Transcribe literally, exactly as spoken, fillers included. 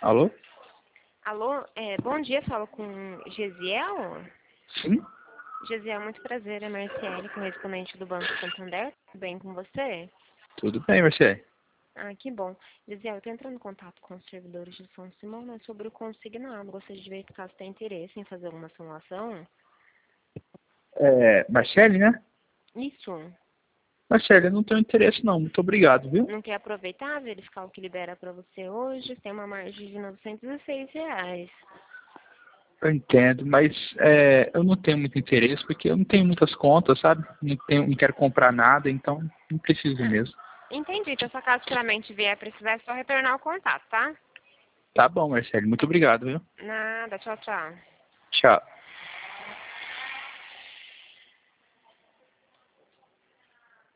Alô? Alô, é, bom dia, falo com Gesiel. Sim? Gesiel, muito prazer, é Marciele, correspondente do Banco Santander. Tudo bem com você? Tudo bem, Marcelo? Ah, que bom. Gesiel, eu estou entrando em contato com os servidores de São Simão, né, sobre o consignado. Gostaria de ver se caso tem interesse em fazer alguma simulação. É, Marcele, né? Isso. Marcele, eu não tenho interesse não, muito obrigado, viu? Não quer aproveitar, verificar o que libera para você hoje? Tem uma margem de novecentos e seis reais. Eu entendo, mas é, eu não tenho muito interesse porque eu não tenho muitas contas, sabe? Não, tenho, não quero comprar nada, então não preciso Ah, mesmo. entendi. Então, se acaso futuramente vier precisar, é só retornar o contato, tá? Tá bom, Marcele, muito obrigado, viu? Nada, tchau, tchau. Tchau.